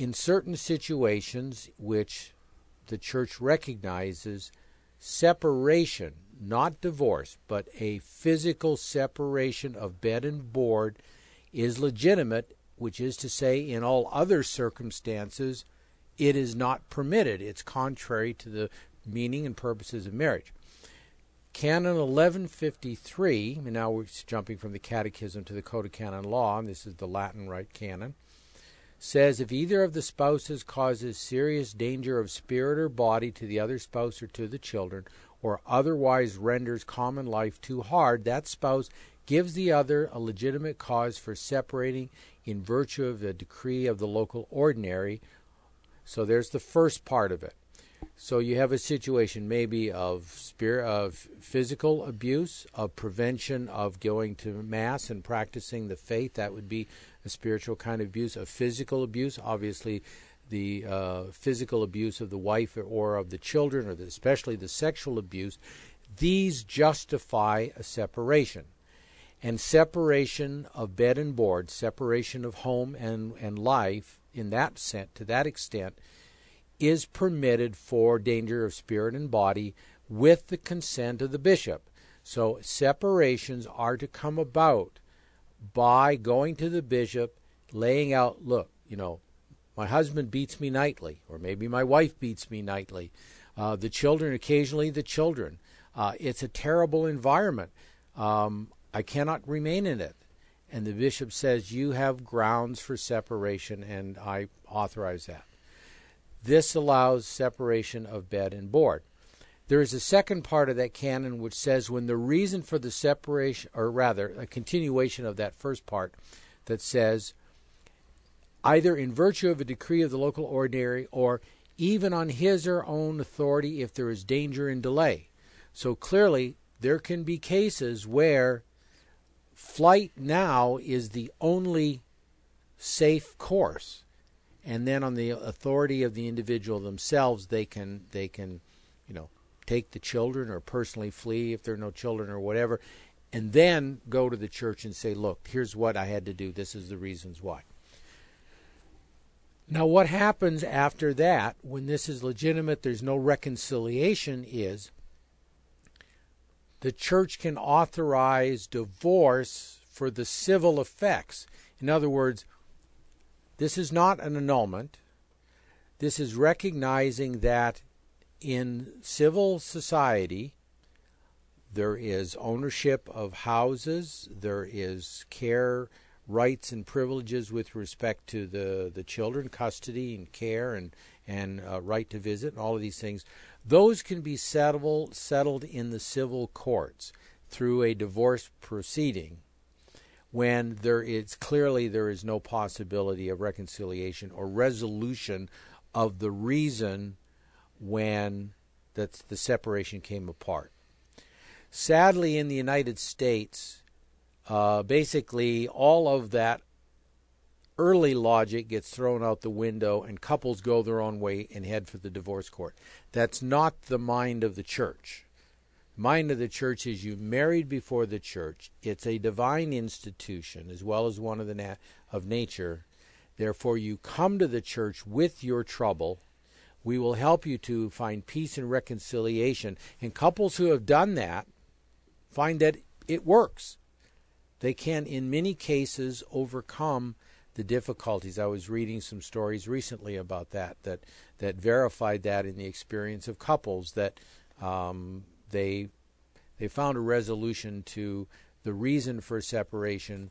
in certain situations which the church recognizes, separation, not divorce, but a physical separation of bed and board is legitimate, which is to say, in all other circumstances, it is not permitted. It's contrary to the meaning and purposes of marriage. Canon 1153, and now we're jumping from the Catechism to the Code of Canon Law, and this is the Latin Rite canon, says if either of the spouses causes serious danger of spirit or body to the other spouse or to the children, or otherwise renders common life too hard, that spouse gives the other a legitimate cause for separating in virtue of the decree of the local ordinary. So there's the first part of it. So you have a situation maybe of physical abuse, of prevention of going to Mass and practicing the faith. That would be a spiritual kind of abuse. Of physical abuse, obviously the physical abuse of the wife or of the children, or especially the sexual abuse. These justify a separation. And separation of bed and board, separation of home and life, in that sense, to that extent, is permitted for danger of spirit and body with the consent of the bishop. So separations are to come about by going to the bishop, laying out, look, my husband beats me nightly, or maybe my wife beats me nightly. The children, occasionally the children. It's a terrible environment. I cannot remain in it. And the bishop says, you have grounds for separation, and I authorize that. This allows separation of bed and board. There is a second part of that canon which says when the reason for the separation, or rather a continuation of that first part, that says either in virtue of a decree of the local ordinary or even on his or own authority if there is danger and delay. So clearly there can be cases where flight now is the only safe course. And then on the authority of the individual themselves, they can take the children or personally flee if there are no children or whatever, and then go to the church and say, look, here's what I had to do. This is the reasons why. Now, what happens after that, when this is legitimate, there's no reconciliation, is the church can authorize divorce for the civil effects. In other words, this is not an annulment. This is recognizing that in civil society, there is ownership of houses, there is care, rights, and privileges with respect to the children, custody and care and right to visit, and all of these things. Those can be settled in the civil courts through a divorce proceeding, when there is no possibility of reconciliation or resolution of the reason when the separation came apart. Sadly, in the United States, basically all of that early logic gets thrown out the window and couples go their own way and head for the divorce court. That's not the mind of the church. Mind of the church is you married before the church. It's a divine institution as well as one of nature. Therefore, you come to the church with your trouble. We will help you to find peace and reconciliation. And couples who have done that find that it works. They can, in many cases, overcome the difficulties. I was reading some stories recently about that verified that in the experience of couples, that they found a resolution to the reason for separation.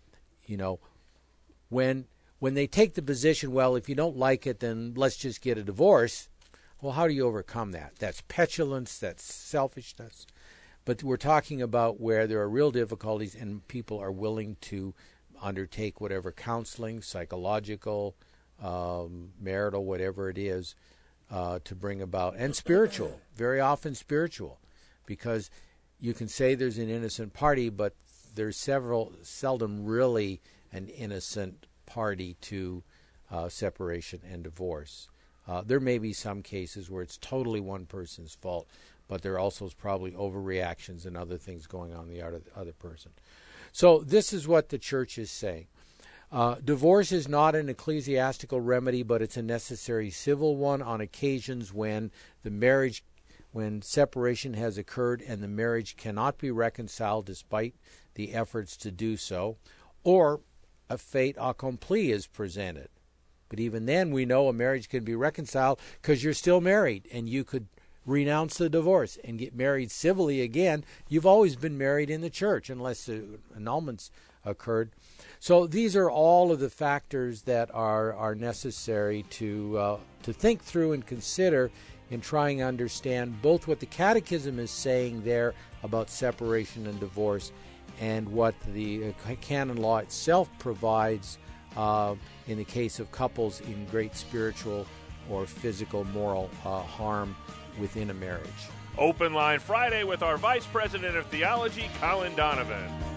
When they take the position, well, if you don't like it, then let's just get a divorce. Well, how do you overcome that? That's petulance, that's selfishness. But we're talking about where there are real difficulties and people are willing to undertake whatever counseling, psychological, marital, whatever it is, to bring about, and spiritual, very often spiritual, because you can say there's an innocent party, but there's seldom really an innocent party to separation and divorce. There may be some cases where it's totally one person's fault, but there also is probably overreactions and other things going on in the other person. So this is what the church is saying. Divorce is not an ecclesiastical remedy, but it's a necessary civil one on occasions when when separation has occurred and the marriage cannot be reconciled despite the efforts to do so, or a fait accompli is presented. But even then, we know a marriage can be reconciled because you're still married, and you could renounce the divorce and get married civilly again. You've always been married in the church unless annulments occurred. So these are all of the factors that are necessary to think through and consider in trying to understand both what the Catechism is saying there about separation and divorce and what the canon law itself provides in the case of couples in great spiritual or physical moral harm within a marriage. Open Line Friday with our Vice President of Theology, Colin Donovan.